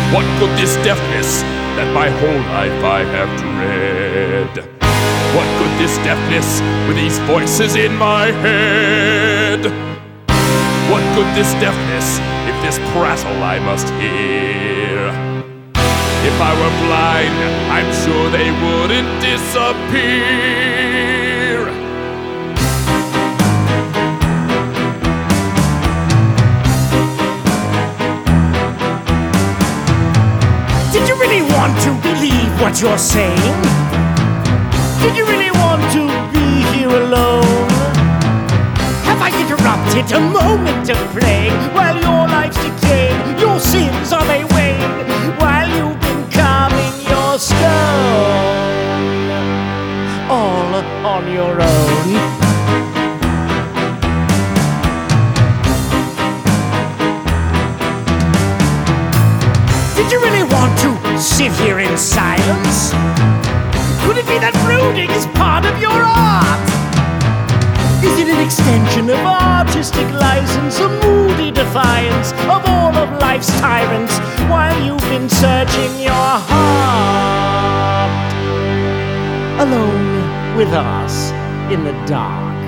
What good this deafness that my whole life I have dread? What good this deafness with these voices in my head? What good this deafness if this prattle I must hear? If I were blind, I'm sure they wouldn't disappear. Did you really want to believe what you're saying? Did you really want to be here alone? Have I interrupted a moment of playing while your life's decaying? Your sins, are they weighing while you've been carving your stone? All on your own. Did you really want to sit here in silence? Could it be that brooding is part of your art? Is it an extension of artistic license, a moody defiance of all of life's tyrants while you've been searching your heart? Alone with us in the dark.